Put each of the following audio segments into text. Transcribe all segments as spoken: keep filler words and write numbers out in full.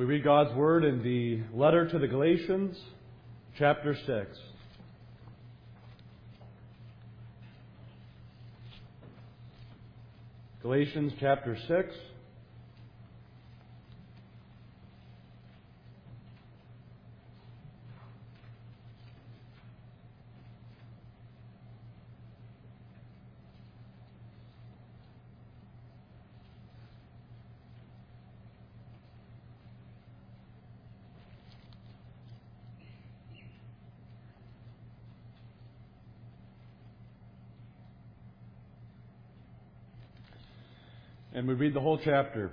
We read God's Word in the letter to the Galatians, chapter six. Galatians chapter six. And we read the whole chapter.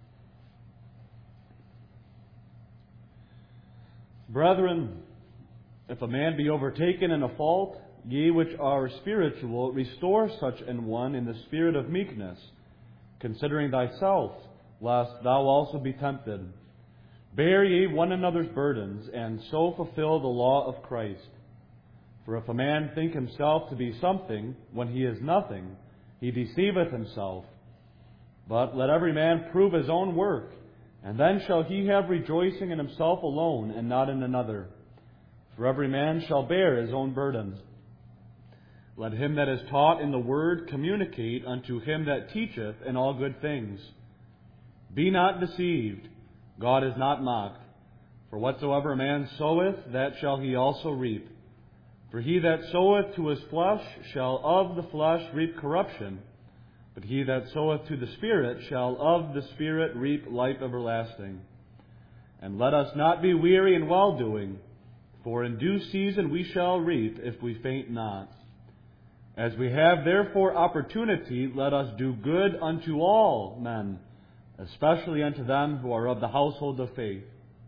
Brethren, if a man be overtaken in a fault, ye which are spiritual, restore such an one in the spirit of meekness, considering thyself, lest thou also be tempted. Bear ye one another's burdens, and so fulfill the law of Christ. For if a man think himself to be something, when he is nothing, he deceiveth himself. But let every man prove his own work, and then shall he have rejoicing in himself alone, and not in another. For every man shall bear his own burden. Let him that is taught in the word communicate unto him that teacheth in all good things. Be not deceived, God is not mocked. For whatsoever a man soweth, that shall he also reap. For he that soweth to his flesh shall of the flesh reap corruption. But he that soweth to the Spirit shall of the Spirit reap life everlasting. And let us not be weary in well-doing, for in due season we shall reap if we faint not. As we have therefore opportunity, let us do good unto all men, especially unto them who are of the household of faith.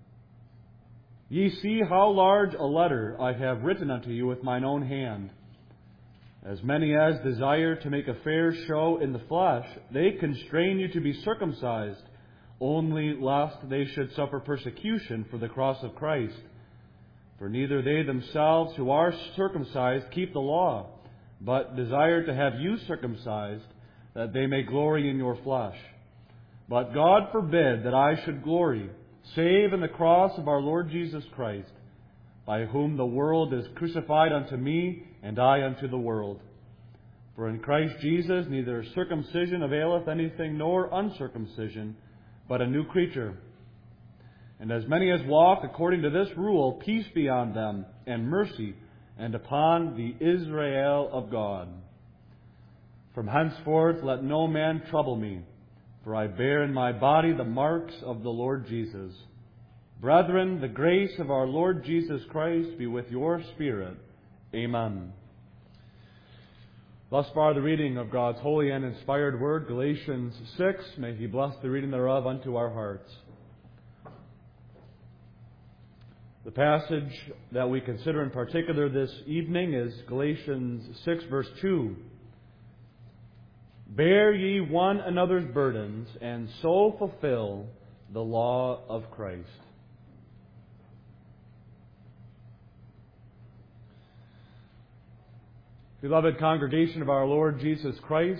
Ye see how large a letter I have written unto you with mine own hand. As many as desire to make a fair show in the flesh, they constrain you to be circumcised, only lest they should suffer persecution for the cross of Christ. For neither they themselves who are circumcised keep the law, but desire to have you circumcised, that they may glory in your flesh. But God forbid that I should glory, save in the cross of our Lord Jesus Christ, by whom the world is crucified unto me, and I unto the world. For in Christ Jesus neither circumcision availeth anything, nor uncircumcision, but a new creature. And as many as walk according to this rule, peace be on them, and mercy, and upon the Israel of God. From henceforth let no man trouble me, for I bear in my body the marks of the Lord Jesus. Brethren, the grace of our Lord Jesus Christ be with your spirit. Amen. Thus far the reading of God's holy and inspired word, Galatians six. May He bless the reading thereof unto our hearts. The passage that we consider in particular this evening is Galatians six, verse two. Bear ye one another's burdens, and so fulfill the law of Christ. Beloved congregation of our Lord Jesus Christ,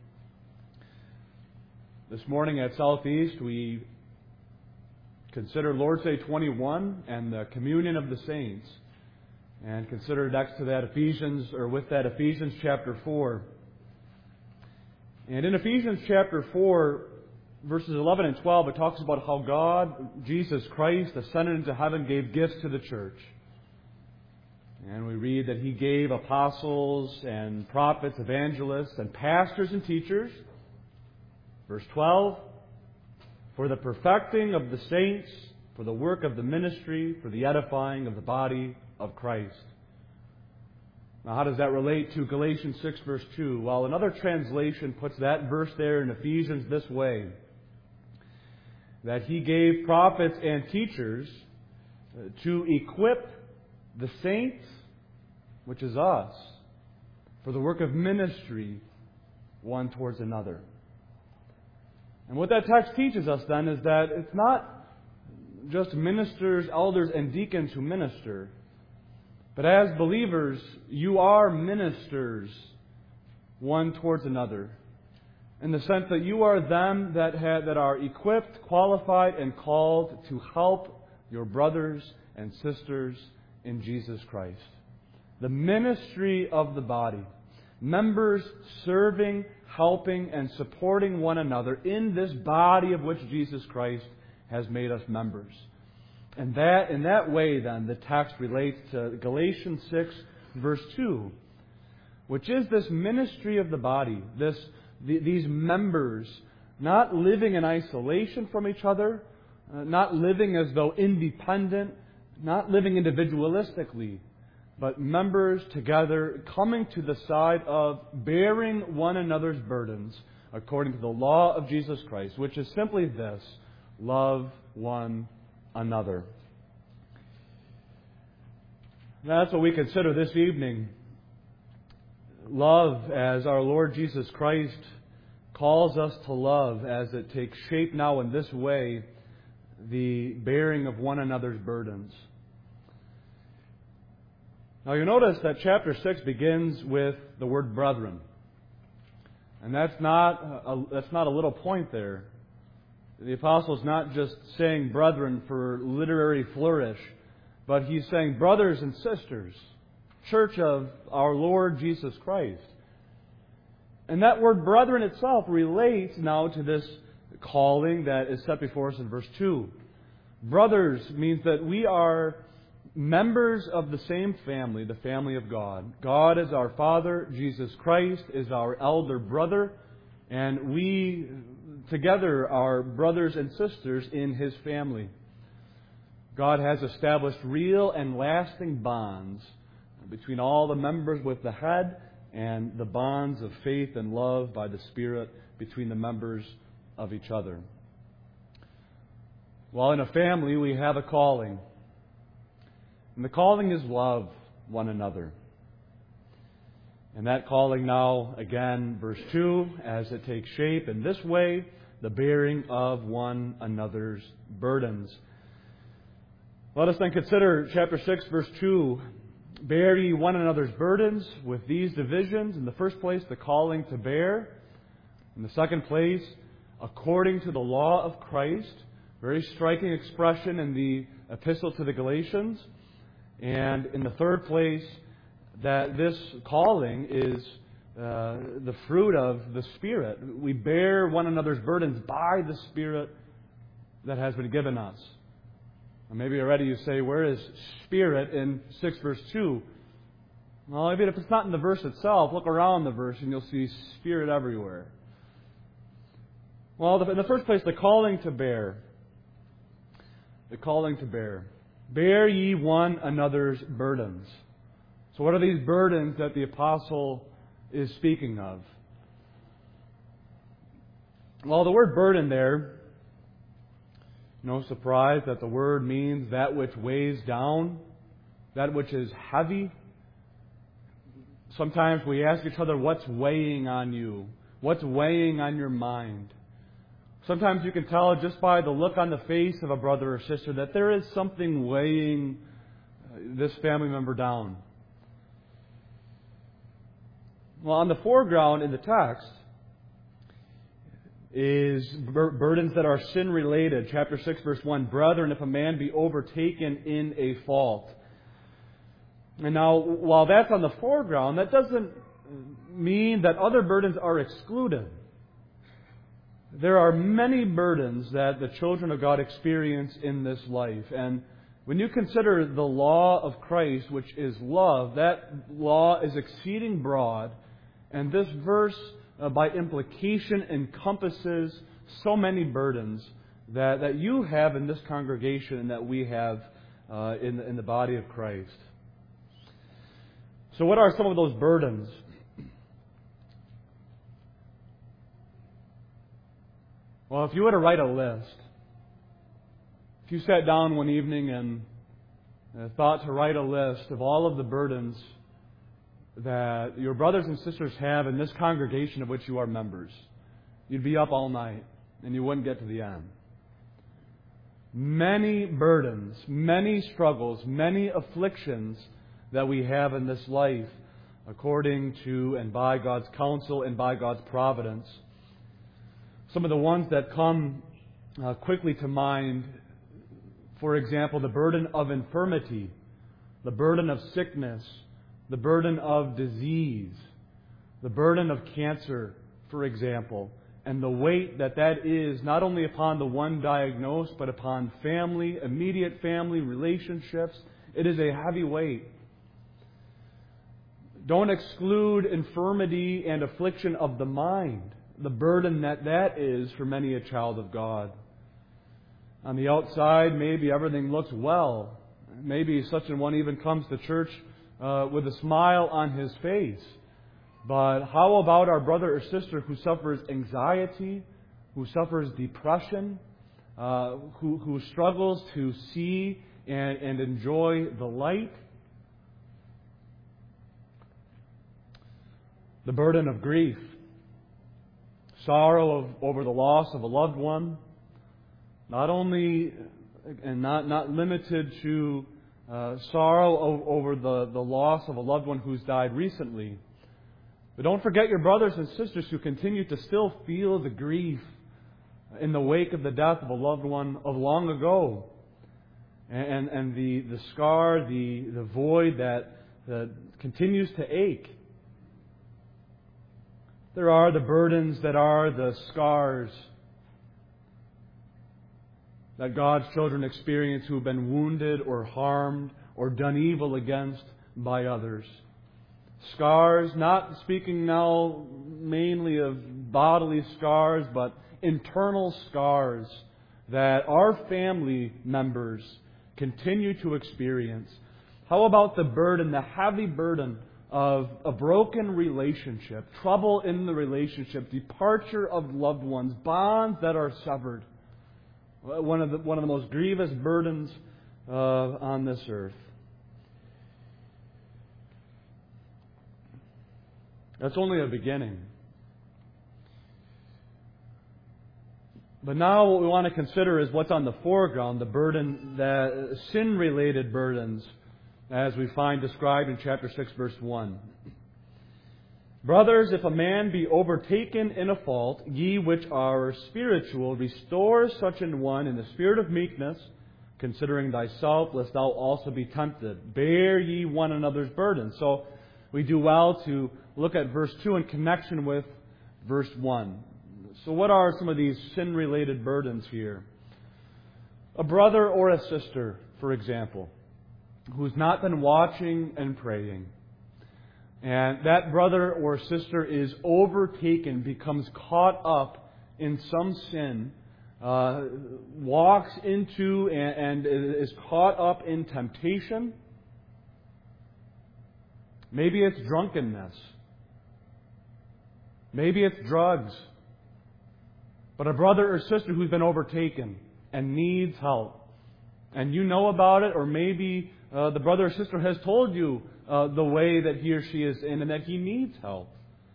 this morning at Southeast we consider Lord's Day twenty-one and the communion of the saints, and consider next to that Ephesians, or with that Ephesians chapter four. And in Ephesians chapter four, verses eleven and twelve, it talks about how God, Jesus Christ, ascended into heaven, gave gifts to the church. And we read that He gave apostles and prophets, evangelists, and pastors and teachers. Verse twelve, for the perfecting of the saints, for the work of the ministry, for the edifying of the body of Christ. Now, how does that relate to Galatians six, verse two? Well, another translation puts that verse there in Ephesians this way: that He gave prophets and teachers to equip the saints, which is us, for the work of ministry, one towards another. And what that text teaches us then is that it's not just ministers, elders, and deacons who minister, but as believers, you are ministers one towards another. in the sense that you are them that have, that are equipped, qualified, and called to help your brothers and sisters in Jesus Christ. The ministry of the body. Members serving, helping, and supporting one another in this body of which Jesus Christ has made us members. And that, in that way, then, the text relates to Galatians six, verse two, which is this ministry of the body, this the, these members not living in isolation from each other, uh, not living as though independent, not living individualistically, but members together coming to the side of bearing one another's burdens according to the law of Jesus Christ, which is simply this: love one another. That's what we consider this evening. Love, as our Lord Jesus Christ calls us to love, as it takes shape now in this way, the bearing of one another's burdens. Now you notice that chapter six begins with the word brethren. And that's not a, that's not a little point there. The apostle is not just saying brethren for literary flourish, but he's saying brothers and sisters, church of our Lord Jesus Christ. And that word brethren itself relates now to this calling that is set before us in verse two. Brothers means that we are members of the same family, the family of God. God is our Father, Jesus Christ is our elder brother, and we together are brothers and sisters in His family. God has established real and lasting bonds between all the members with the head, and the bonds of faith and love by the Spirit between the members of each other. Well, in a family we have a calling. And the calling is love one another. And that calling now, again, verse two, as it takes shape in this way, the bearing of one another's burdens. Let us then consider chapter six, verse two. Bear ye one another's burdens with these divisions. In the first place, the calling to bear. In the second place, according to the law of Christ. Very striking expression in the epistle to the Galatians. And in the third place, that this calling is uh, the fruit of the Spirit. We bear one another's burdens by the Spirit that has been given us. And maybe already you say, where is Spirit in six verse two? Well, even if it's not in the verse itself, look around the verse and you'll see Spirit everywhere. Well, in the first place, the calling to bear. The calling to bear. Bear ye one another's burdens. So what are these burdens that the apostle is speaking of? Well, the word burden there, no surprise that the word means that which weighs down, that which is heavy. Sometimes we ask each other, what's weighing on you? What's weighing on your mind? Sometimes you can tell just by the look on the face of a brother or sister that there is something weighing this family member down. Well, on the foreground in the text is bur- burdens that are sin-related. Chapter six, verse one, brethren, if a man be overtaken in a fault. And now, while that's on the foreground, that doesn't mean that other burdens are excluded. There are many burdens that the children of God experience in this life. And when you consider the law of Christ, which is love, that law is exceeding broad. And this verse, uh, by implication, encompasses so many burdens that, that you have in this congregation and that we have uh, in, in the body of Christ. So what are some of those burdens? Well, if you were to write a list, if you sat down one evening and uh, thought to write a list of all of the burdens that your brothers and sisters have in this congregation of which you are members, you'd be up all night and you wouldn't get to the end. Many burdens, many struggles, many afflictions that we have in this life according to and by God's counsel and by God's providence. Some of the ones that come uh, quickly to mind, for example, the burden of infirmity, the burden of sickness, the burden of disease, the burden of cancer, for example, and the weight that that is not only upon the one diagnosed, but upon family, immediate family relationships. It is a heavy weight. Don't exclude infirmity and affliction of the mind, the burden that that is for many a child of God. On the outside, maybe everything looks well. Maybe such an one even comes to church uh, with a smile on his face. But how about our brother or sister who suffers anxiety, who suffers depression, uh, who, who struggles to see and, and enjoy the light? The burden of grief, sorrow of, over the loss of a loved one, not only and not, not limited to uh, sorrow o- over the, the loss of a loved one who's died recently. But don't forget your brothers and sisters who continue to still feel the grief in the wake of the death of a loved one of long ago. And, and the, the scar, the, the void that, that continues to ache. There are the burdens that are the scars that God's children experience who have been wounded or harmed or done evil against by others. Scars, not speaking now mainly of bodily scars, but internal scars that our family members continue to experience. How about the burden, the heavy burden of a broken relationship, trouble in the relationship, departure of loved ones, bonds that are severed? One of the, one of the most grievous burdens uh, on this earth. That's only a beginning. But now what we want to consider is what's on the foreground, the burden, the sin-related burdens, as we find described in chapter six, verse one. Brothers, if a man be overtaken in a fault, ye which are spiritual, restore such an one in the spirit of meekness, considering thyself, lest thou also be tempted. Bear ye one another's burdens. So we do well to look at verse two in connection with verse one. So what are some of these sin-related burdens here? A brother or a sister, for example, who's not been watching and praying, and that brother or sister is overtaken, becomes caught up in some sin, uh, walks into and, and is caught up in temptation. Maybe it's drunkenness. Maybe it's drugs. But a brother or sister who's been overtaken and needs help, and you know about it, or maybe uh, the brother or sister has told you uh, the way that he or she is in and that he needs help.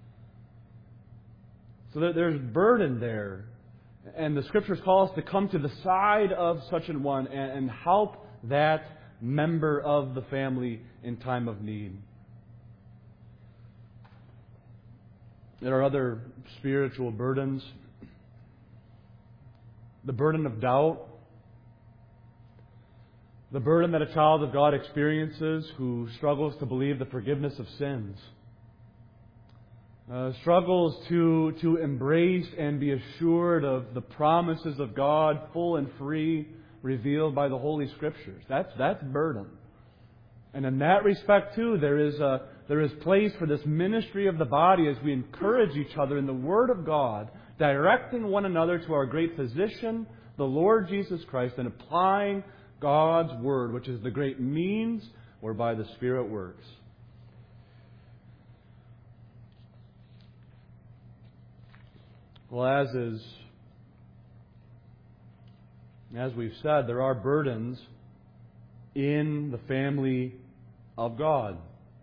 So that there's burden there. And the Scriptures call us to come to the side of such an one and, and help that member of the family in time of need. There are other spiritual burdens. The burden of doubt. The burden that a child of God experiences who struggles to believe the forgiveness of sins. Uh, struggles to, to embrace and be assured of the promises of God, full and free, revealed by the Holy Scriptures. That's, that's burden. And in that respect, too, there is a, there is place for this ministry of the body as we encourage each other in the Word of God, directing one another to our great physician, the Lord Jesus Christ, and applying God's Word, which is the great means whereby the Spirit works. Well, as is, as we've said, there are burdens in the family of God.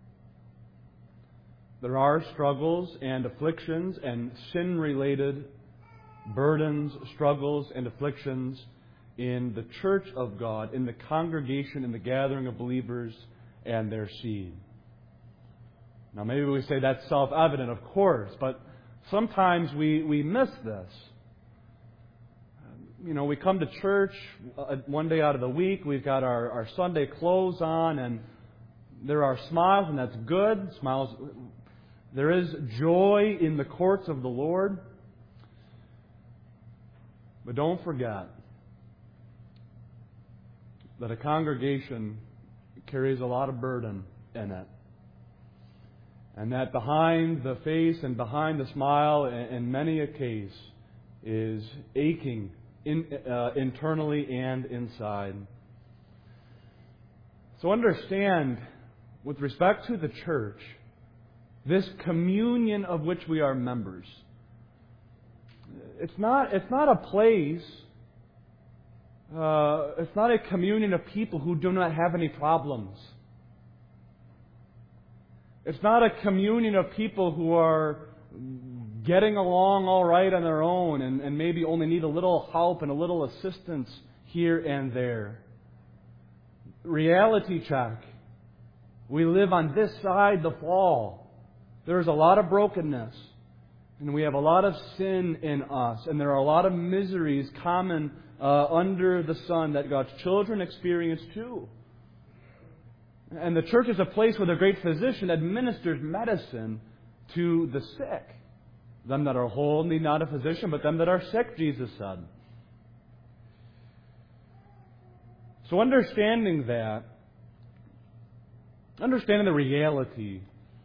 There are struggles and afflictions and sin-related burdens, struggles, and afflictions in the church of God, in the congregation, in the gathering of believers and their seed. Now, maybe we say that's self-evident, of course, but sometimes we, we miss this. you know, we come to church uh, one day out of the week. We've got our, our Sunday clothes on, and there are smiles, and that's good. Smiles. There is joy in the courts of the Lord. But don't forget that a congregation carries a lot of burden in it. And that behind the face and behind the smile, in many a case, is aching in, uh, internally and inside. So understand, with respect to the church, this communion of which we are members, it's not, it's not a place, uh, it's not a communion of people who do not have any problems. It's not a communion of people who are getting along all right on their own and, and maybe only need a little help and a little assistance here and there. Reality check. We live on this side the fall. There's a lot of brokenness. And we have a lot of sin in us. And there are a lot of miseries common uh, under the sun that God's children experience too. And the church is a place where the great physician administers medicine to the sick. Them that are whole need not a physician, but them that are sick, Jesus said. So understanding that, understanding the reality,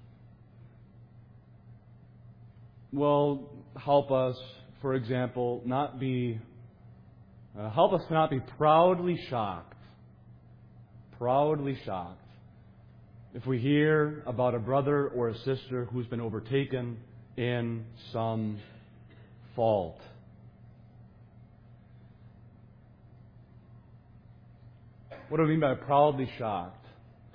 will help us, for example, not be, uh, help us to not be proudly shocked. Proudly shocked. If we hear about a brother or a sister who's been overtaken in some fault. What do we mean by proudly shocked?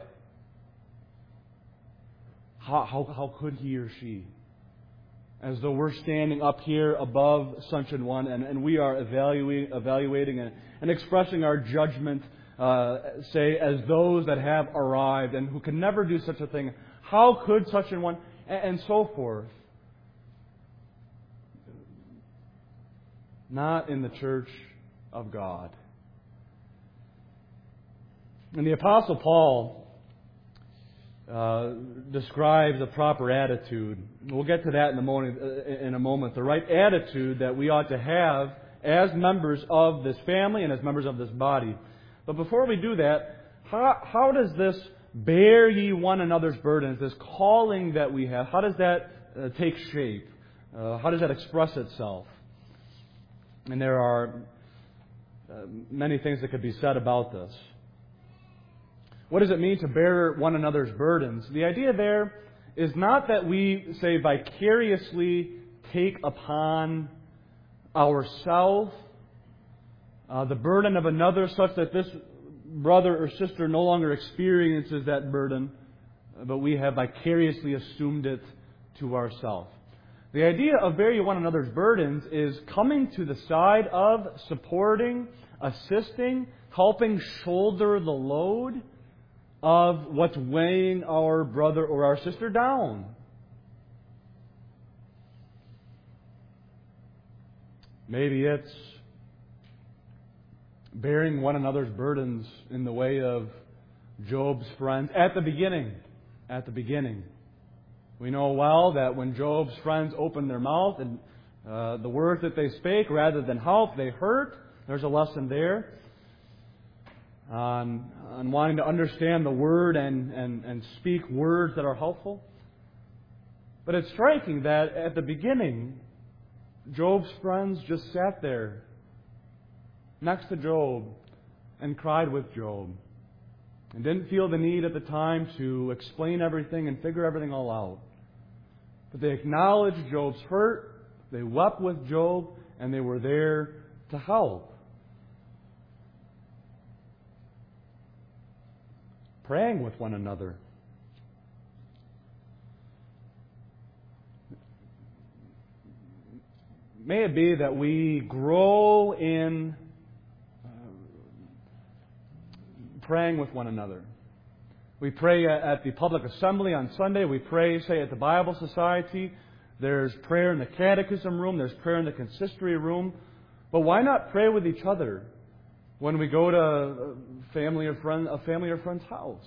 How, how, how could he or she? As though we're standing up here above such an one and, and we are evaluating, evaluating and, and expressing our judgment, uh, say, as those that have arrived and who can never do such a thing. How could such an one? And, and so forth. Not in the church of God. And the Apostle Paul uh, describes a proper attitude. We'll get to that in a moment. In a moment, the right attitude that we ought to have as members of this family and as members of this body. But before we do that, how, how does this bear ye one another's burdens, this calling that we have, how does that uh, take shape? Uh, how does that express itself? And there are uh, many things that could be said about this. What does it mean to bear one another's burdens? The idea there is not that we, say, vicariously take upon ourselves uh, the burden of another such that this brother or sister no longer experiences that burden, but we have vicariously assumed it to ourselves. The idea of bearing one another's burdens is coming to the side of, supporting, assisting, helping shoulder the load of what's weighing our brother or our sister down. Maybe it's bearing one another's burdens in the way of Job's friends at the beginning. At the beginning. We know well that when Job's friends opened their mouth and uh, the words that they spake, rather than help, they hurt. There's a lesson there on, on wanting to understand the word and, and, and speak words that are helpful. But it's striking that at the beginning, Job's friends just sat there next to Job and cried with Job and didn't feel the need at the time to explain everything and figure everything all out. But they acknowledged Job's hurt, they wept with Job, and they were there to help. Praying with one another. May it be that we grow in uh, praying with one another. We pray at the public assembly on Sunday. We pray, say, at the Bible Society. There's prayer in the catechism room. There's prayer in the consistory room. But why not pray with each other when we go to a family or friend, a family or friend's house?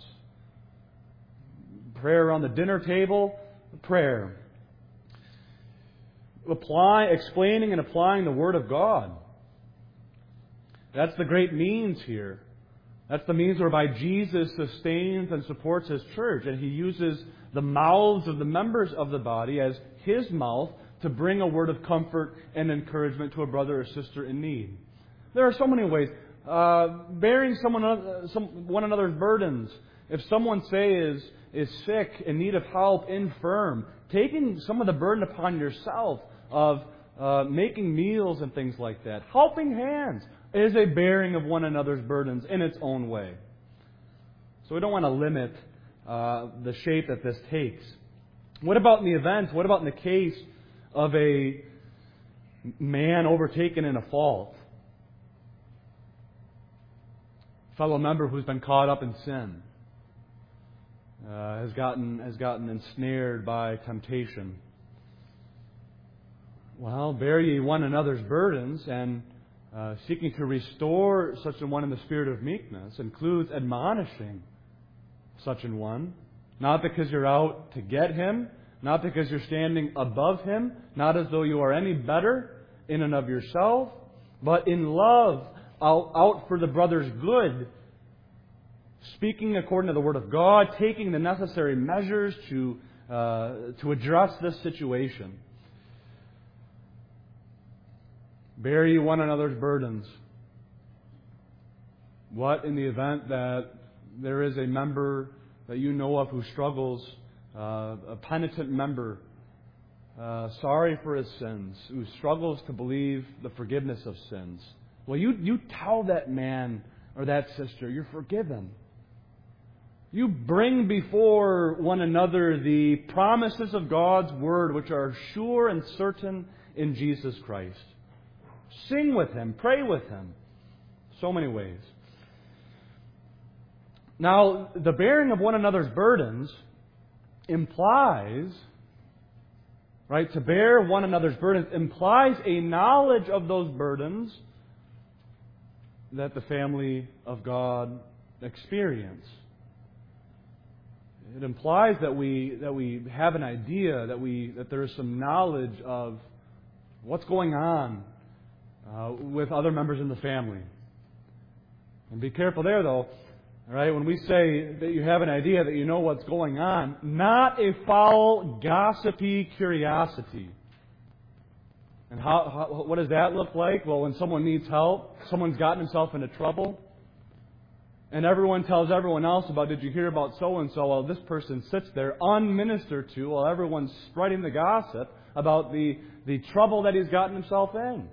Prayer around the dinner table, prayer. Apply, explaining and applying the Word of God. That's the great means here. That's the means whereby Jesus sustains and supports His church. And He uses the mouths of the members of the body as His mouth to bring a word of comfort and encouragement to a brother or sister in need. There are so many ways. Uh, bearing someone, uh, some, one another's burdens. If someone, say, is, is sick, in need of help, infirm, taking some of the burden upon yourself of uh, making meals and things like that. Helping hands is a bearing of one another's burdens in its own way. So we don't want to limit uh, the shape that this takes. What about in the event? What about in the case of a man overtaken in a fault? Fellow member who's been caught up in sin, uh, has gotten has gotten ensnared by temptation. Well, bear ye one another's burdens, and uh, seeking to restore such an one in the spirit of meekness includes admonishing such an one, not because you're out to get him, not because you're standing above him, not as though you are any better in and of yourself, but in love, out, out for the brother's good, speaking according to the Word of God, taking the necessary measures to uh, to address this situation. Bear ye one another's burdens. What in the event that there is a member that you know of who struggles, uh, a penitent member, uh, sorry for his sins, who struggles to believe the forgiveness of sins? Well, you, you tell that man or that sister, you're forgiven. You bring before one another the promises of God's Word, which are sure and certain in Jesus Christ. Sing with Him. Pray with Him. So many ways. Now, the bearing of one another's burdens implies, right, to bear one another's burdens implies a knowledge of those burdens that the family of God experience. It implies that we that we have an idea, that we that there is some knowledge of what's going on uh, with other members in the family. And be careful there, though. All right, when we say that you have an idea, that you know what's going on, not a foul, gossipy curiosity. And how, how what does that look like? Well, when someone needs help, someone's gotten himself into trouble, and everyone tells everyone else about, did you hear about so-and-so? Well, this person sits there unministered to while everyone's spreading the gossip about the, the trouble that he's gotten himself in.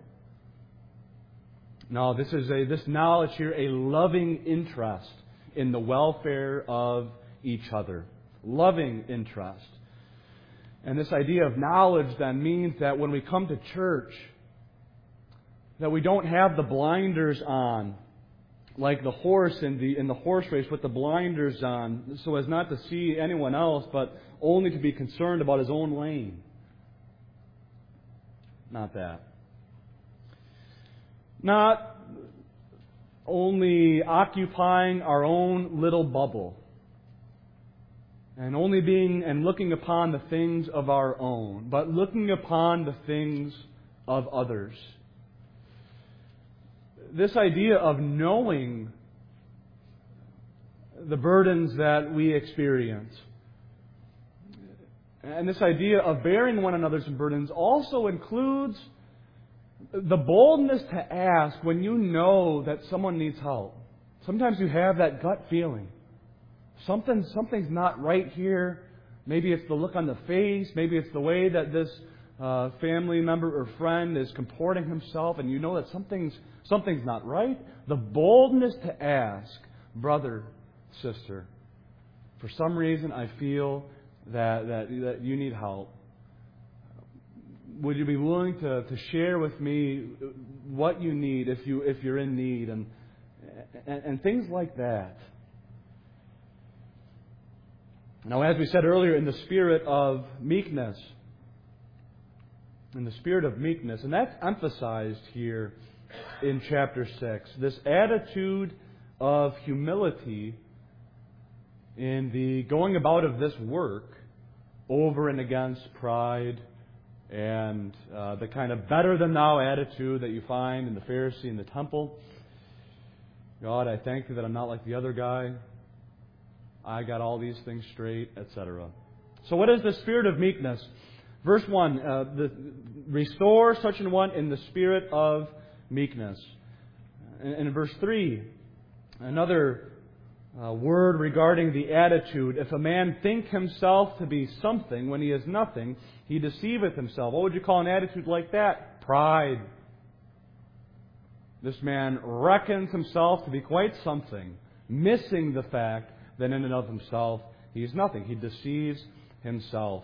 No, this is a this knowledge here, a loving interest in the welfare of each other. Loving interest. And this idea of knowledge then means that when we come to church, that we don't have the blinders on, like the horse in the in the horse race with the blinders on, so as not to see anyone else, but only to be concerned about his own lane. Not that. Not only occupying our own little bubble, and only being and looking upon the things of our own, but looking upon the things of others. This idea of knowing the burdens that we experience, and this idea of bearing one another's burdens also includes the boldness to ask when you know that someone needs help. Sometimes you have that gut feeling. Something, something's not right here. Maybe it's the look on the face. Maybe it's the way that this uh, family member or friend is comporting himself, and you know that something's something's not right. The boldness to ask, brother, sister, for some reason I feel that that, that you need help. Would you be willing to, to share with me what you need if you if you're in need, and, and and things like that. Now, as we said earlier, in the spirit of meekness, in the spirit of meekness, and that's emphasized here in chapter six. This attitude of humility in the going about of this work over and against pride and uh, the kind of better-than-thou attitude that you find in the Pharisee in the temple. God, I thank you that I'm not like the other guy. I got all these things straight, et cetera. So what is the spirit of meekness? Verse one, uh, the, restore such an one in the spirit of meekness. And in verse three, another uh, word regarding the attitude. If a man think himself to be something when he is nothing, he deceiveth himself. What would you call an attitude like that? Pride. This man reckons himself to be quite something, missing the fact that in and of himself he is nothing. He deceives himself.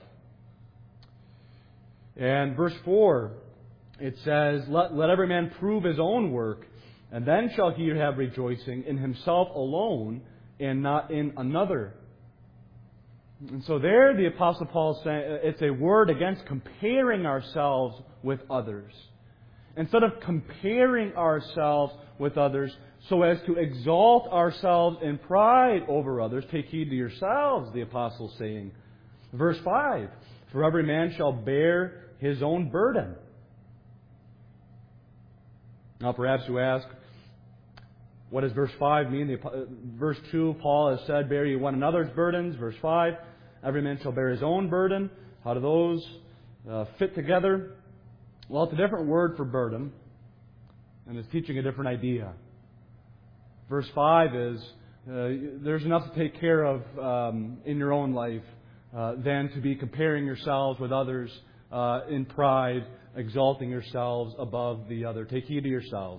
And verse four, it says, let, let every man prove his own work, and then shall he have rejoicing in himself alone and not in another. And so there the Apostle Paul is saying it's a word against comparing ourselves with others. Instead of comparing ourselves with others so as to exalt ourselves in pride over others, take heed to yourselves, the Apostle is saying. Verse five, for every man shall bear his own burden. Now perhaps you ask, what does verse five mean? The, verse two, Paul has said, bear ye one another's burdens. Verse five, every man shall bear his own burden. How do those uh, fit together? Well, it's a different word for burden, and it's teaching a different idea. Verse five is, uh, there's enough to take care of um, in your own life uh, than to be comparing yourselves with others uh, in pride, exalting yourselves above the other. Take heed to yourselves.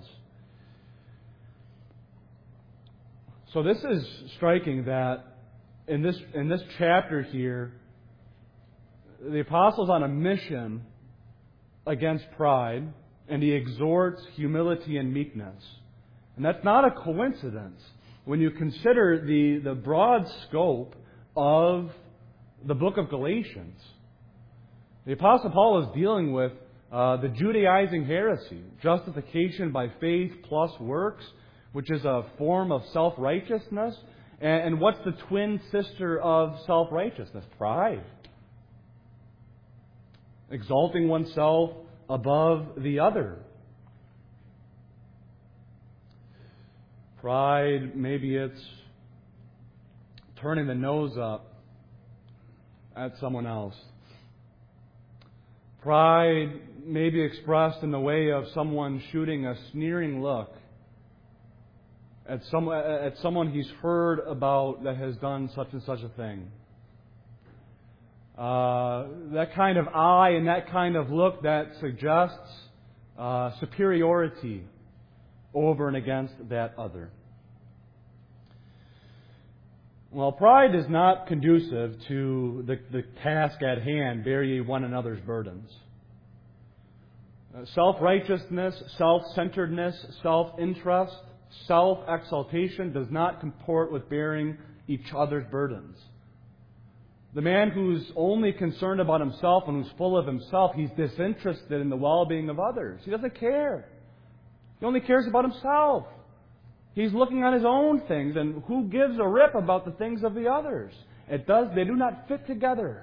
So this is striking that in this in this chapter here, the Apostle's on a mission against pride, and he exhorts humility and meekness. And that's not a coincidence when you consider the, the broad scope of the book of Galatians. The Apostle Paul is dealing with uh, the Judaizing heresy, justification by faith plus works, which is a form of self-righteousness. And, and what's the twin sister of self-righteousness? Pride. Exalting oneself above the other. Pride, maybe it's turning the nose up at someone else. Pride may be expressed in the way of someone shooting a sneering look at some at someone he's heard about that has done such and such a thing. Uh, that kind of eye and that kind of look that suggests uh, superiority over and against that other. Well, pride is not conducive to the, the task at hand, bear ye one another's burdens. Uh, self-righteousness, self-centeredness, self-interest, self-exaltation does not comport with bearing each other's burdens. The man who's only concerned about himself and who's full of himself, he's disinterested in the well-being of others. He doesn't care. He only cares about himself. He's looking on his own things, and who gives a rip about the things of the others? It does. They do not fit together.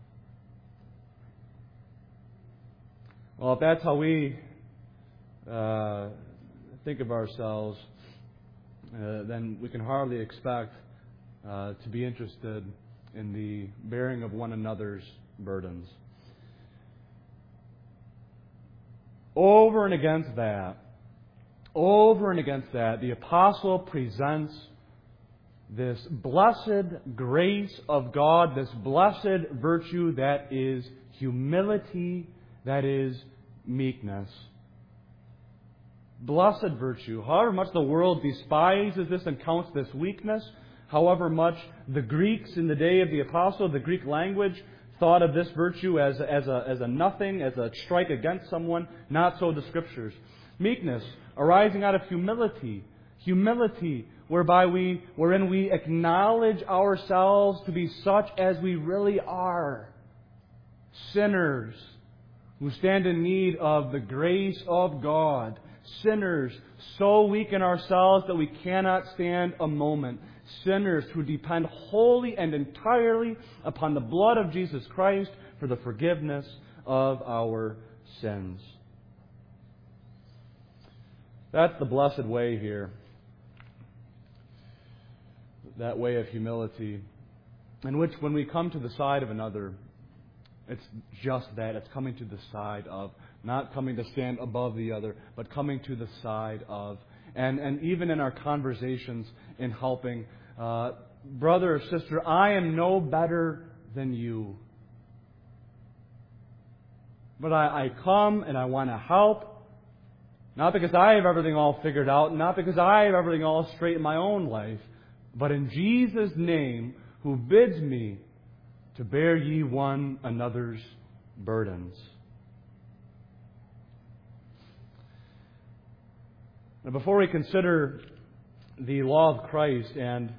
Well, if that's how we uh, think of ourselves, uh, then we can hardly expect uh, to be interested in the bearing of one another's burdens. Over and against that, over and against that, the Apostle presents this blessed grace of God, this blessed virtue that is humility, that is meekness. Blessed virtue. However much the world despises this and counts this weakness, however much the Greeks in the day of the Apostle, the Greek language, thought of this virtue as, as, a, as a nothing, as a strike against someone, not so the Scriptures. Meekness, arising out of humility. Humility, whereby we, wherein we acknowledge ourselves to be such as we really are. Sinners who stand in need of the grace of God. sinners, so weak in ourselves that we cannot stand a moment. Sinners who depend wholly and entirely upon the blood of Jesus Christ for the forgiveness of our sins. That's the blessed way here. That way of humility, in which when we come to the side of another, it's just that. It's coming to the side of, not coming to stand above the other, but coming to the side of. And, and even in our conversations in helping, uh, brother or sister, I am no better than you. But I, I come and I want to help. Not because I have everything all figured out, not because I have everything all straight in my own life, but in Jesus' name, who bids me to bear ye one another's burdens. Now, before we consider the law of Christ and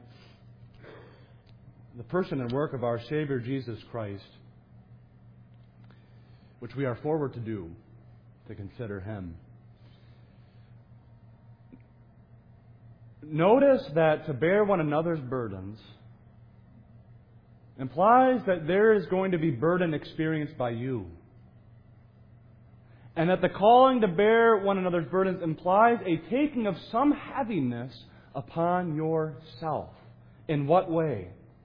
the person and work of our Savior Jesus Christ, which we are forward to do, to consider Him, notice that to bear one another's burdens implies that there is going to be burden experienced by you. And that the calling to bear one another's burdens implies a taking of some heaviness upon yourself. In what way?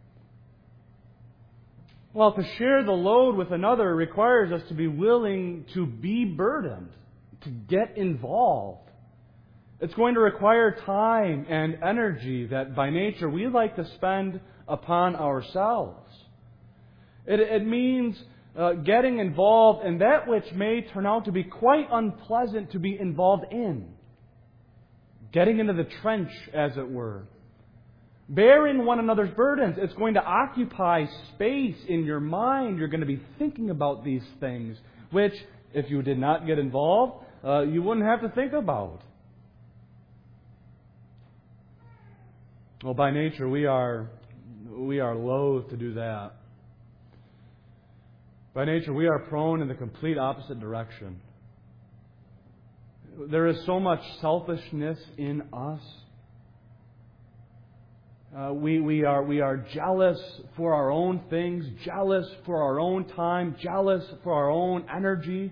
Well, to share the load with another requires us to be willing to be burdened, to get involved. It's going to require time and energy that by nature we like to spend upon ourselves. It, it means uh, getting involved in that which may turn out to be quite unpleasant to be involved in. Getting into the trench, as it were. Bearing one another's burdens, it's going to occupy space in your mind. You're going to be thinking about these things, which, if you did not get involved, uh, you wouldn't have to think about. Well, by nature, we are we are loath to do that. By nature, we are prone in the complete opposite direction. There is so much selfishness in us. Uh, we, we are we are jealous for our own things, jealous for our own time, jealous for our own energy.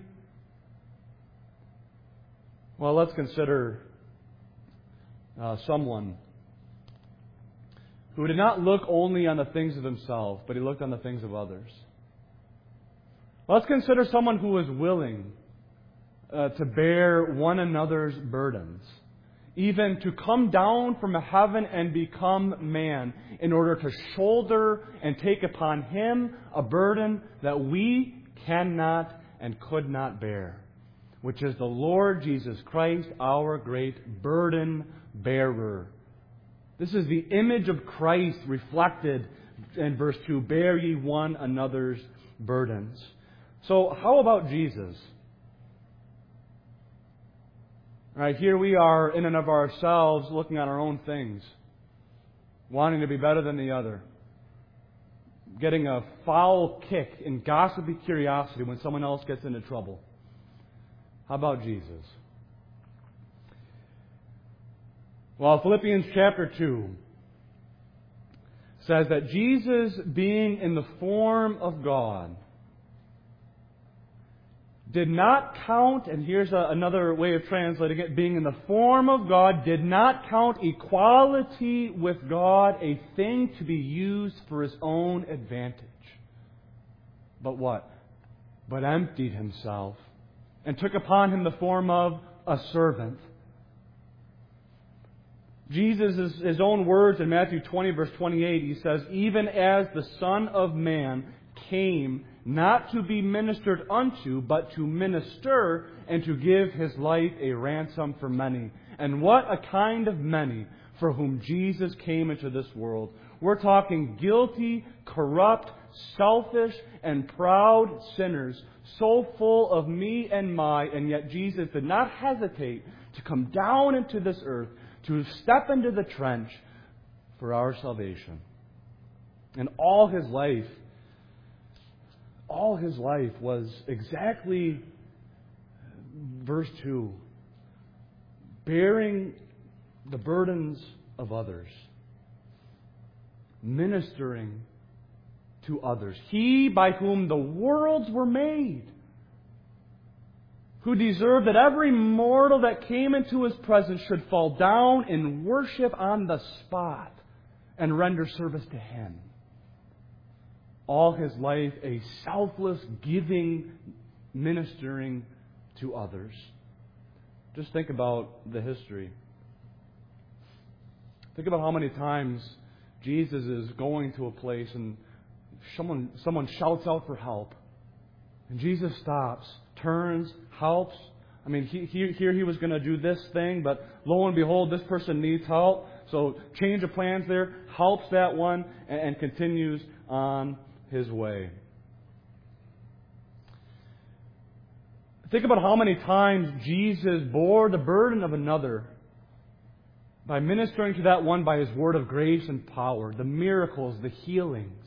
Well, let's consider uh, someone who did not look only on the things of himself, but he looked on the things of others. Let's consider someone who was willing uh, to bear one another's burdens, even to come down from heaven and become man in order to shoulder and take upon Him a burden that we cannot and could not bear, which is the Lord Jesus Christ, our great burden bearer. This is the image of Christ reflected in verse two. Bear ye one another's burdens. So how about Jesus? Right, here we are in and of ourselves looking at our own things, wanting to be better than the other, getting a foul kick in gossipy curiosity when someone else gets into trouble. How about Jesus? Well, Philippians chapter two says that Jesus, being in the form of God, did not count, and here's a, another way of translating it, being in the form of God, did not count equality with God a thing to be used for His own advantage. But what? But emptied Himself and took upon Him the form of a servant. Jesus' his own words in Matthew twenty, verse twenty-eight, He says, even as the Son of Man came not to be ministered unto, but to minister and to give His life a ransom for many. And what a kind of many for whom Jesus came into this world. We're talking guilty, corrupt, selfish, and proud sinners, so full of me and my, and yet Jesus did not hesitate to come down into this earth, to step into the trench for our salvation. And all His life All His life was exactly verse two. bearing the burdens of others, ministering to others. He by whom the worlds were made, who deserved that every mortal that came into His presence should fall down in worship on the spot and render service to Him. All His life, a selfless giving, ministering to others. Just think about the history. Think about how many times Jesus is going to a place and someone, someone shouts out for help. And Jesus stops, turns, helps. I mean, he, he, here He was going to do this thing, but lo and behold, this person needs help. So change of plans there, helps that one, and, and continues on His way. Think about how many times Jesus bore the burden of another by ministering to that one by His word of grace and power, the miracles, the healings.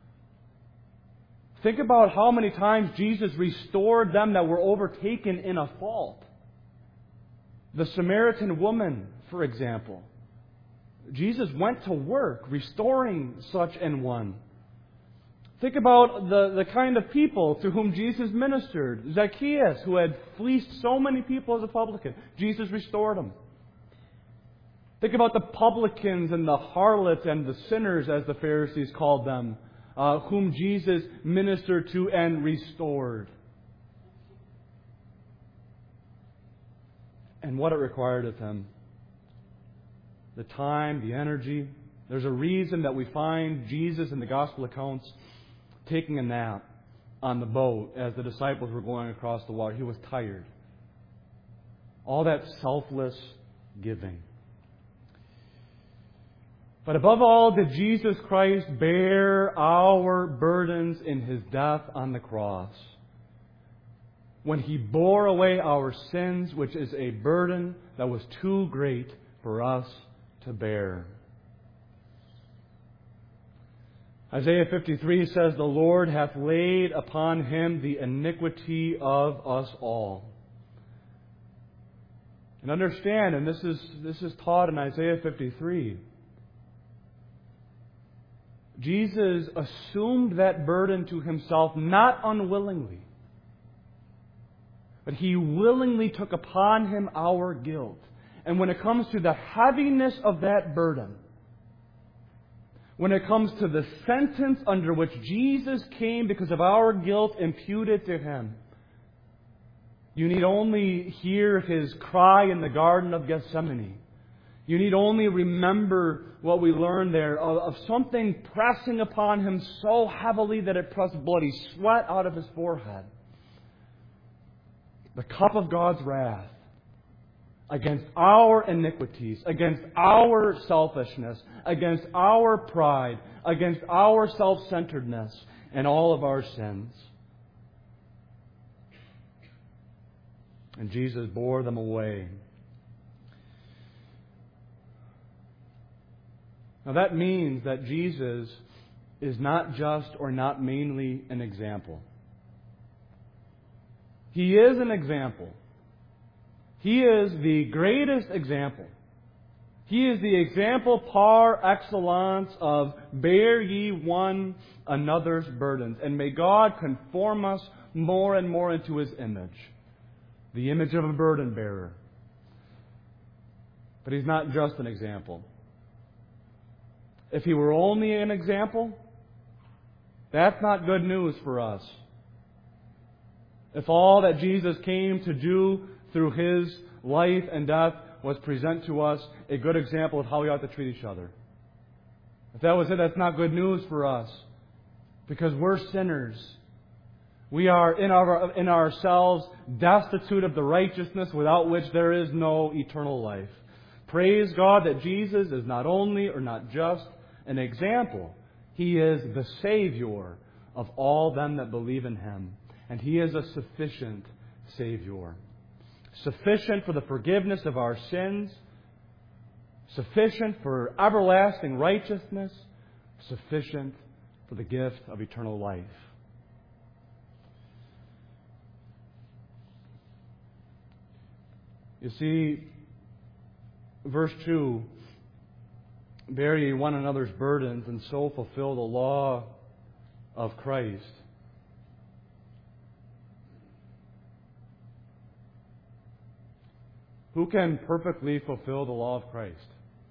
Think about how many times Jesus restored them that were overtaken in a fault. The Samaritan woman, for example. Jesus went to work restoring such an one. Think about the, the kind of people to whom Jesus ministered. Zacchaeus, who had fleeced so many people as a publican. Jesus restored him. Think about the publicans and the harlots and the sinners, as the Pharisees called them, uh, whom Jesus ministered to and restored. And what it required of Him. The time, the energy. There's a reason that we find Jesus in the Gospel accounts taking a nap on the boat as the disciples were going across the water. He was tired. All that selfless giving. But above all, did Jesus Christ bear our burdens in His death on the cross. When He bore away our sins, which is a burden that was too great for us to bear. Isaiah fifty-three says, "The Lord hath laid upon Him the iniquity of us all." And understand, and this is this is taught in Isaiah fifty-three, Jesus assumed that burden to Himself not unwillingly, but He willingly took upon Him our guilt. And when it comes to the heaviness of that burden, when it comes to the sentence under which Jesus came because of our guilt imputed to Him, you need only hear His cry in the Garden of Gethsemane. You need only remember what we learned there of, of something pressing upon Him so heavily that it pressed bloody sweat out of His forehead. The cup of God's wrath against our iniquities, against our selfishness, against our pride, against our self-centeredness, and all of our sins. And Jesus bore them away. Now that means that Jesus is not just or not mainly an example. He is an example. He is the greatest example. He is the example par excellence of bear ye one another's burdens. And may God conform us more and more into His image. The image of a burden bearer. But He's not just an example. If He were only an example, that's not good news for us. If all that Jesus came to do through His life and death was present to us a good example of how we ought to treat each other. If that was it, that's not good news for us. Because we're sinners. We are in our in ourselves destitute of the righteousness without which there is no eternal life. Praise God that Jesus is not only or not just an example. He is the Savior of all them that believe in Him. And He is a sufficient Savior. Sufficient for the forgiveness of our sins. Sufficient for everlasting righteousness. Sufficient for the gift of eternal life. You see, verse two, bear ye one another's burdens, and so fulfill the law of Christ. Who can perfectly fulfill the law of Christ?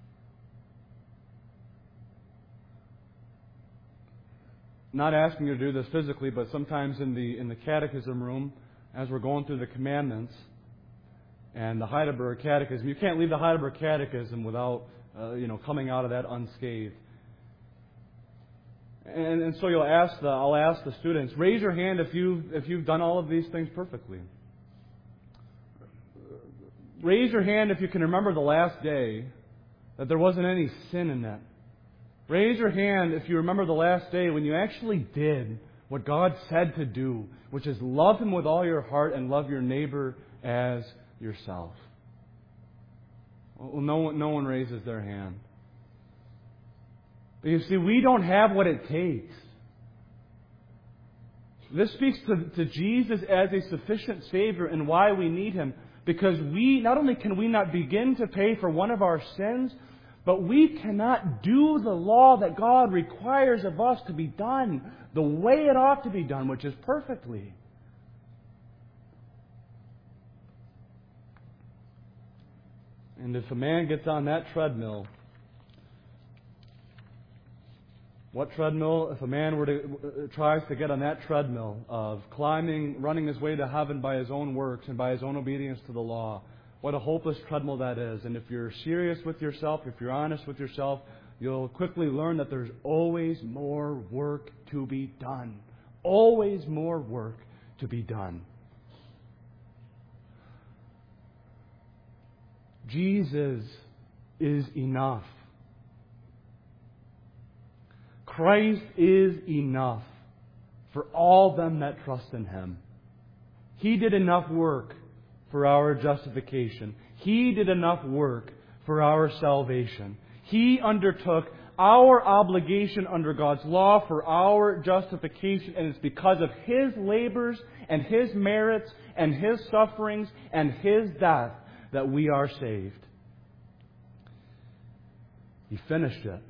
Not asking you to do this physically, but sometimes in the in the catechism room, as we're going through the commandments and the Heidelberg Catechism, you can't leave the Heidelberg Catechism without uh, you know coming out of that unscathed. And, and so you'll ask the I'll ask the students, raise your hand if you if you've done all of these things perfectly. Raise your hand if you can remember the last day that there wasn't any sin in that. Raise your hand if you remember the last day when you actually did what God said to do, which is love Him with all your heart and love your neighbor as yourself. Well, no one, no one raises their hand. But you see, we don't have what it takes. This speaks to, to Jesus as a sufficient Savior and why we need Him. Because we, not only can we not begin to pay for one of our sins, but we cannot do the law that God requires of us to be done the way it ought to be done, which is perfectly. And if a man gets on that treadmill, what treadmill? If a man were to uh, tries to get on that treadmill of climbing, running his way to heaven by his own works and by his own obedience to the law, what a hopeless treadmill that is. And if you're serious with yourself, if you're honest with yourself, you'll quickly learn that there's always more work to be done. Always more work to be done. Jesus is enough. Christ is enough for all them that trust in Him. He did enough work for our justification. He did enough work for our salvation. He undertook our obligation under God's law for our justification, and it's because of His labors and His merits and His sufferings and His death that we are saved. He finished it.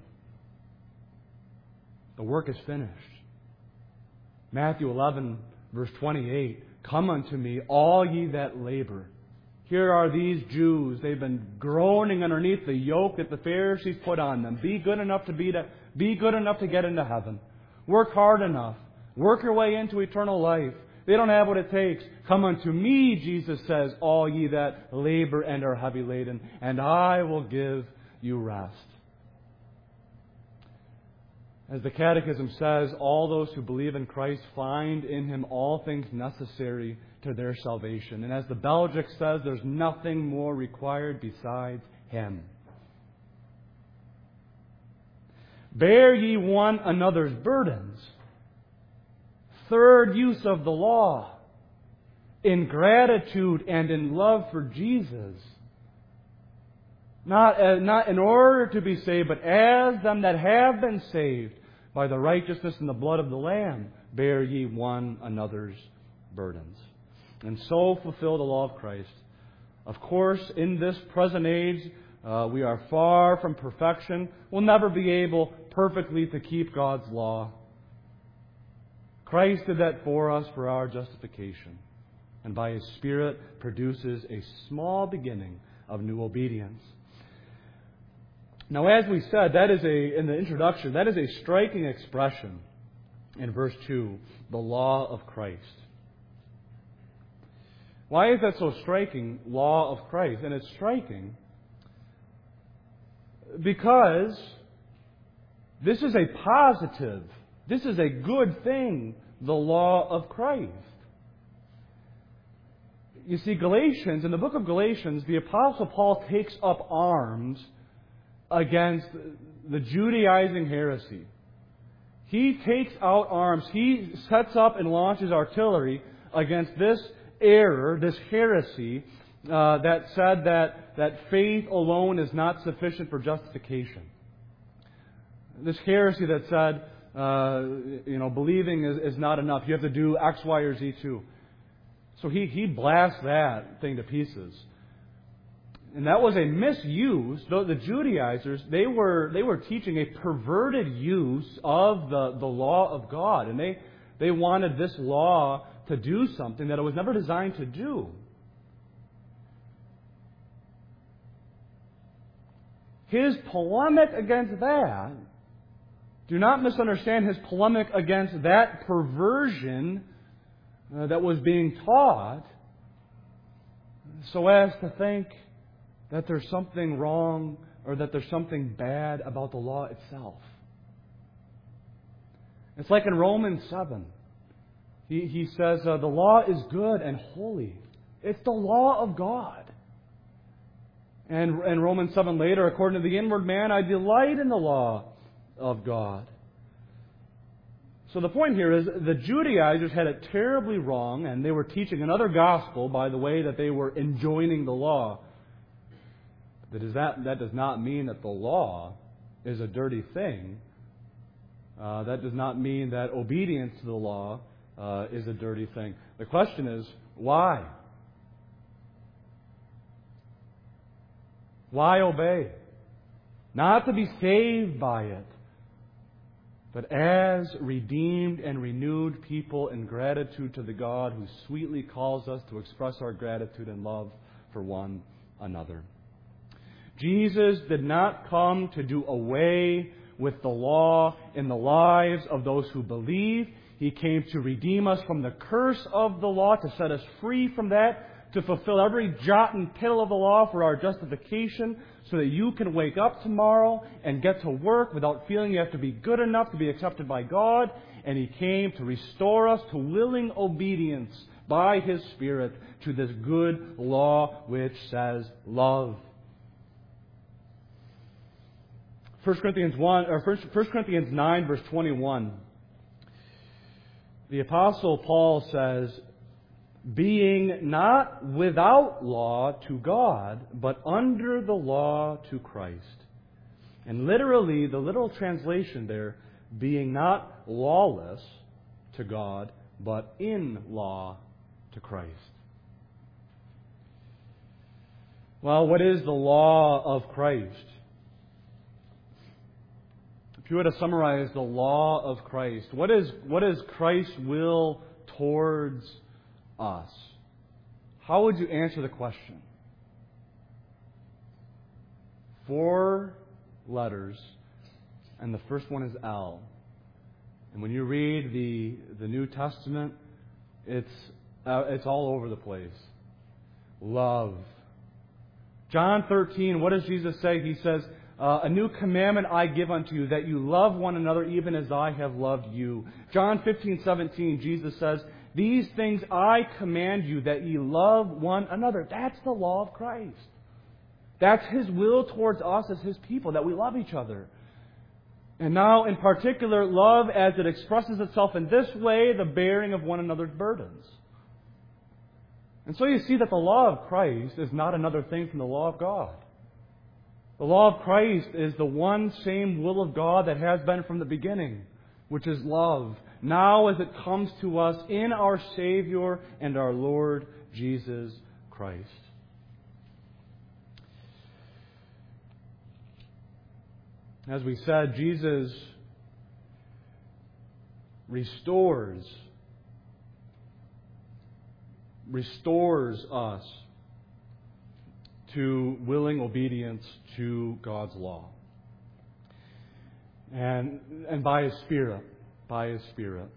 The work is finished. Matthew eleven, verse twenty-eight. Come unto me, all ye that labor. Here are these Jews. They've been groaning underneath the yoke that the Pharisees put on them. Be good enough to be to, be good enough to get into heaven. Work hard enough. Work your way into eternal life. They don't have what it takes. Come unto me, Jesus says, all ye that labor and are heavy laden, and I will give you rest. As the Catechism says, all those who believe in Christ find in Him all things necessary to their salvation. And as the Belgic says, there's nothing more required besides Him. Bear ye one another's burdens. Third use of the law. In gratitude and in love for Jesus. Not, uh, not in order to be saved, but as them that have been saved by the righteousness and the blood of the Lamb, bear ye one another's burdens. And so fulfill the law of Christ. Of course, in this present age, uh, we are far from perfection. We'll never be able perfectly to keep God's law. Christ did that for us for our justification. And by His Spirit produces a small beginning of new obedience. Now, as we said, that is a, in the introduction, that is a striking expression in verse two, the law of Christ. Why is that so striking, law of Christ? And it's striking because this is a positive, this is a good thing, the law of Christ. You see, Galatians, in the book of Galatians, the Apostle Paul takes up arms against the Judaizing heresy. He takes out arms. He sets up and launches artillery against this error, this heresy, uh, that said that, that faith alone is not sufficient for justification. This heresy that said, uh, you know, believing is, is not enough. You have to do X, Y, or Z too. So he, he blasts that thing to pieces. And that was a misuse. Though the Judaizers, they were they were teaching a perverted use of the, the law of God. And they, they wanted this law to do something that it was never designed to do. His polemic against that, do not misunderstand his polemic against that perversion uh, that was being taught, so as to think that there's something wrong or that there's something bad about the law itself. It's like in Romans seven. He, he says, uh, the law is good and holy. It's the law of God. And in Romans seven later, according to the inward man, I delight in the law of God. So the point here is the Judaizers had it terribly wrong, and they were teaching another gospel by the way that they were enjoining the law. That, is that, that does not mean that the law is a dirty thing. Uh, that does not mean that obedience to the law uh, is a dirty thing. The question is, why? Why obey? Not to be saved by it, but as redeemed and renewed people in gratitude to the God who sweetly calls us to express our gratitude and love for one another. Jesus did not come to do away with the law in the lives of those who believe. He came to redeem us from the curse of the law, to set us free from that, to fulfill every jot and tittle of the law for our justification, so that you can wake up tomorrow and get to work without feeling you have to be good enough to be accepted by God. And He came to restore us to willing obedience by His Spirit to this good law which says love. First Corinthians one or First Corinthians nine, verse twenty-one. The Apostle Paul says, being not without law to God, but under the law to Christ. And literally, the literal translation there, being not lawless to God, but in law to Christ. Well, what is the law of Christ? If you were to summarize the law of Christ, what is, what is Christ's will towards us? How would you answer the question? Four letters, and the first one is L. And when you read the, the New Testament, it's, uh, it's all over the place. Love. John thirteen, what does Jesus say? He says, Uh, a new commandment I give unto you, that you love one another even as I have loved you. John fifteen seventeen, Jesus says, these things I command you, that ye love one another. That's the law of Christ. That's His will towards us as His people, that we love each other. And now, in particular, love as it expresses itself in this way, the bearing of one another's burdens. And so you see that the law of Christ is not another thing from the law of God. The law of Christ is the one same will of God that has been from the beginning, which is love, now as it comes to us in our Savior and our Lord Jesus Christ. As we said, Jesus restores, restores us to willing obedience to God's law. And, and by His Spirit. By His Spirit.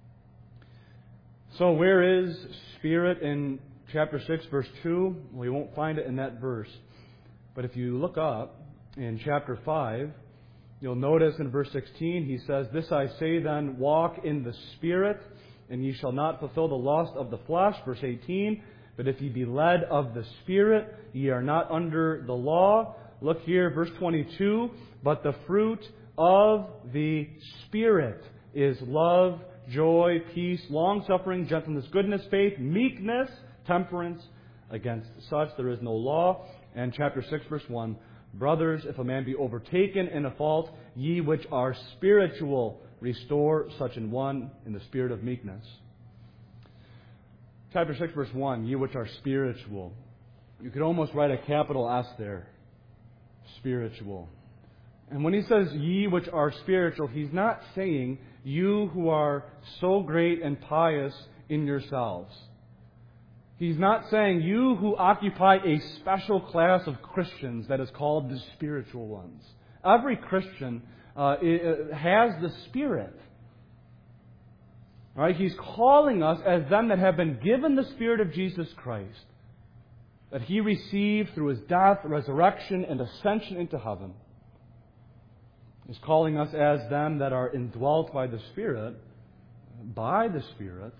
So where is Spirit in chapter six, verse two? Well, you won't find it in that verse. But if you look up in chapter five, you'll notice in verse sixteen, He says, this I say then, walk in the Spirit, and ye shall not fulfill the lust of the flesh. Verse eighteen, but if ye be led of the Spirit, ye are not under the law. Look here, verse twenty-two. But the fruit of the Spirit is love, joy, peace, long-suffering, gentleness, goodness, faith, meekness, temperance. Against such there is no law. And chapter six, verse one. Brothers, if a man be overtaken in a fault, ye which are spiritual, restore such an one in the spirit of meekness. Chapter six, verse one, ye which are spiritual. You could almost write a capital S there. Spiritual. And when he says, ye which are spiritual, he's not saying you who are so great and pious in yourselves. He's not saying you who occupy a special class of Christians that is called the spiritual ones. Every Christian uh, has the Spirit. All right? He's calling us as them that have been given the Spirit of Jesus Christ, that He received through His death, resurrection, and ascension into heaven. He's calling us as them that are indwelt by the Spirit, by the Spirit,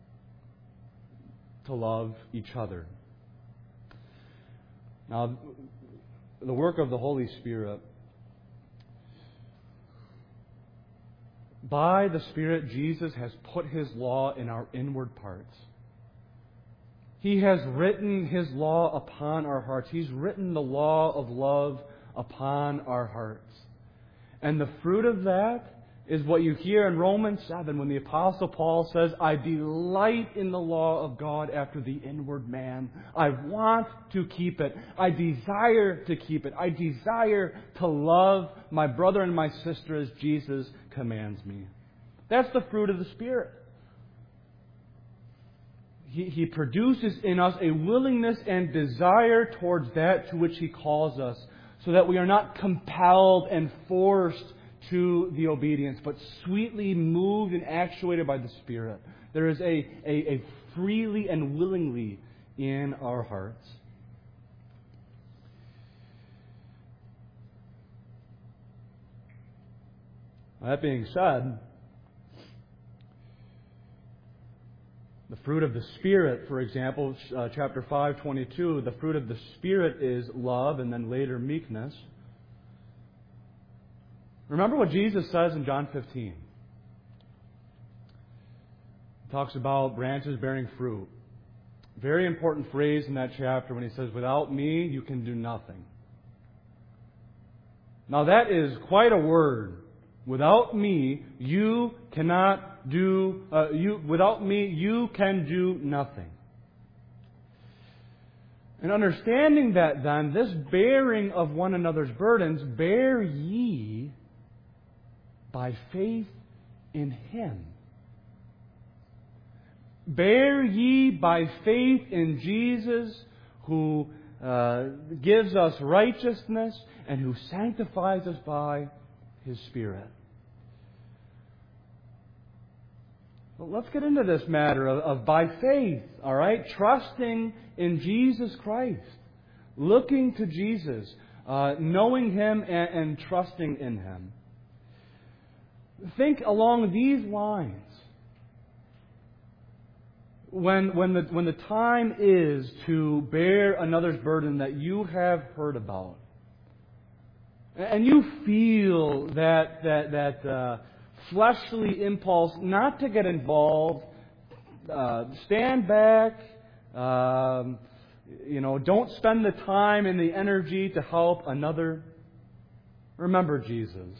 to love each other. Now, the work of the Holy Spirit, by the Spirit, Jesus has put His law in our inward parts. He has written His law upon our hearts. He's written the law of love upon our hearts. And the fruit of that is what you hear in Romans seven when the Apostle Paul says, I delight in the law of God after the inward man. I want to keep it. I desire to keep it. I desire to love my brother and my sister as Jesus commands me. That's the fruit of the Spirit. He, he produces in us a willingness and desire towards that to which He calls us, so that we are not compelled and forced to the obedience, but sweetly moved and actuated by the Spirit. There is a, a, a freely and willingly in our hearts. That being said, the fruit of the Spirit, for example, uh, chapter five, twenty-two, the fruit of the Spirit is love and then later meekness. Remember what Jesus says in John fifteen. He talks about branches bearing fruit. Very important phrase in that chapter when He says, without me, you can do nothing. Now that is quite a word. Without me, you cannot do, uh, you, without me, you can do nothing. And understanding that then, this bearing of one another's burdens, bear ye by faith in Him. Bear ye by faith in Jesus, who uh, gives us righteousness and who sanctifies us by His Spirit. Well, let's get into this matter of, of by faith, all right? Trusting in Jesus Christ. Looking to Jesus. Uh, knowing Him and, and trusting in Him. Think along these lines. When, when, the, when the time is to bear another's burden that you have heard about, and you feel that that that uh, fleshly impulse not to get involved, uh, stand back. Um, you know, don't spend the time and the energy to help another. Remember Jesus.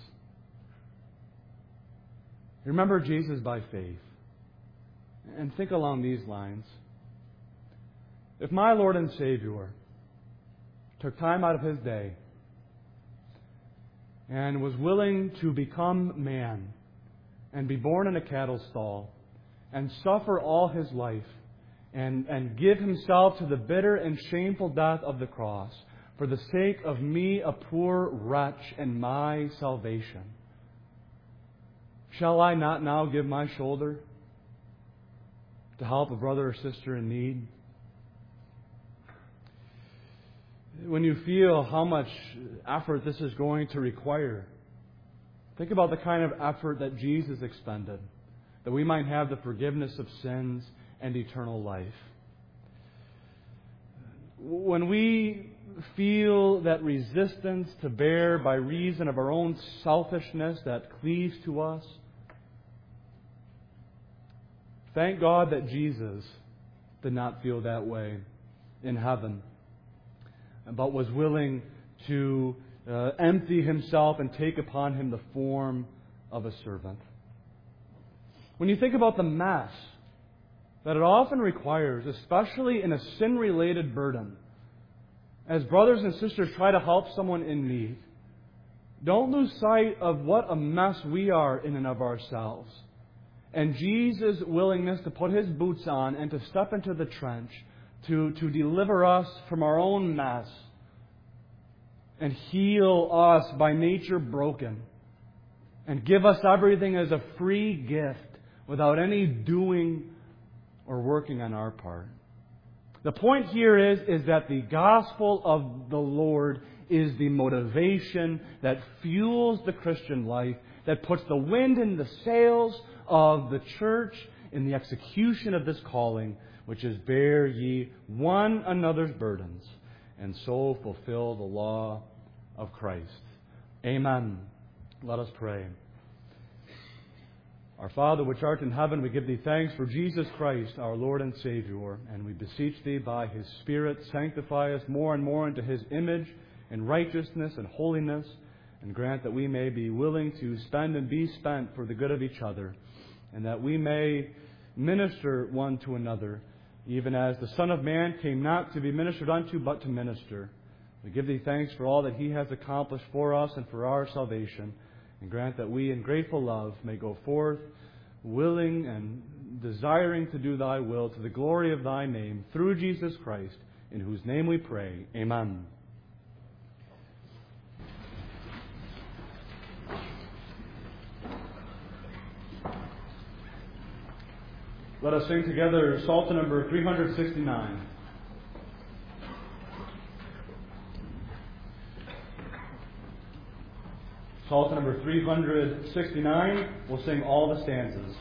Remember Jesus by faith, and think along these lines. If my Lord and Savior took time out of His day and was willing to become man and be born in a cattle stall and suffer all His life and, and give Himself to the bitter and shameful death of the cross for the sake of me, a poor wretch, and my salvation, shall I not now give my shoulder to help a brother or sister in need? When you feel how much effort this is going to require, think about the kind of effort that Jesus expended, that we might have the forgiveness of sins and eternal life. When we feel that resistance to bear by reason of our own selfishness that cleaves to us, thank God that Jesus did not feel that way in heaven, but was willing to uh, empty Himself and take upon Him the form of a servant. When you think about the mess that it often requires, especially in a sin-related burden, as brothers and sisters try to help someone in need, don't lose sight of what a mess we are in and of ourselves. And Jesus' willingness to put His boots on and to step into the trench, to, to deliver us from our own mess and heal us by nature broken and give us everything as a free gift without any doing or working on our part. The point here is, is that the gospel of the Lord is the motivation that fuels the Christian life, that puts the wind in the sails of the church in the execution of this calling, which is bear ye one another's burdens, and so fulfill the law of Christ. Amen. Let us pray. Our Father, which art in heaven, we give Thee thanks for Jesus Christ, our Lord and Savior, and we beseech Thee by His Spirit, sanctify us more and more into His image in righteousness and holiness, and grant that we may be willing to spend and be spent for the good of each other, and that we may minister one to another, even as the Son of Man came not to be ministered unto, but to minister. We give Thee thanks for all that He has accomplished for us and for our salvation, and grant that we in grateful love may go forth, willing and desiring to do Thy will to the glory of Thy name, through Jesus Christ, in whose name we pray. Amen. Let us sing together Psalter number three sixty-nine. Psalter number three sixty-nine. We'll sing all the stanzas.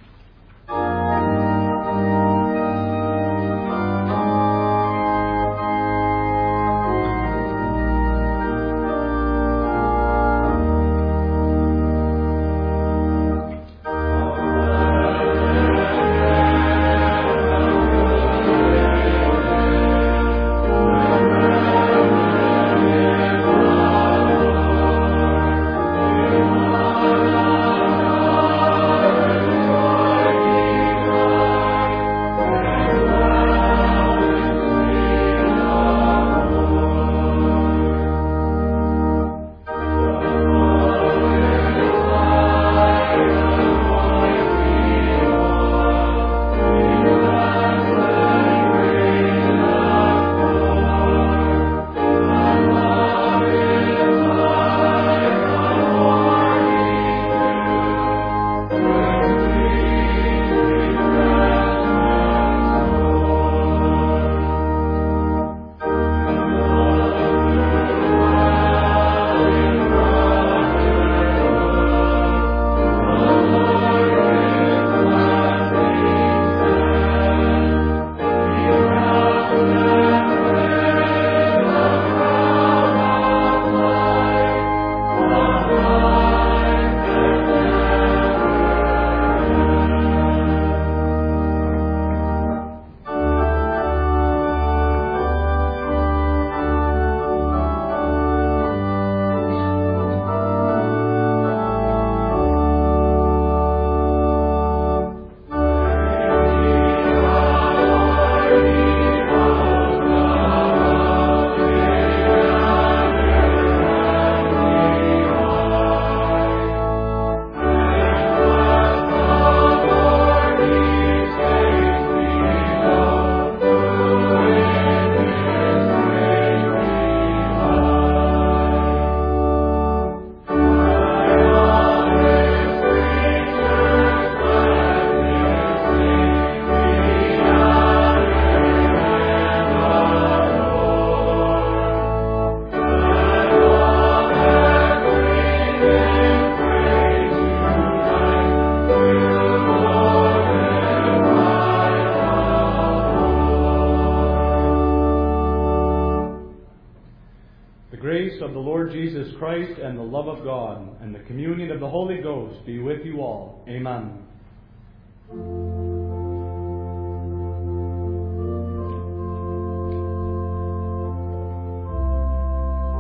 Of the Lord Jesus Christ and the love of God and the communion of the Holy Ghost be with you all. Amen.